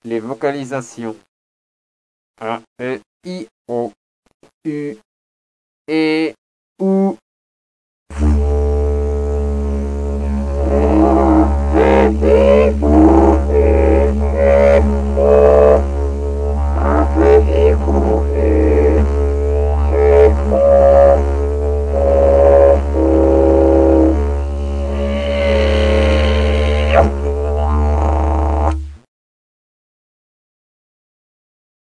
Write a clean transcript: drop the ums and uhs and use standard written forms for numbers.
Les vocalisations. A, E, I, O, U, E, OU.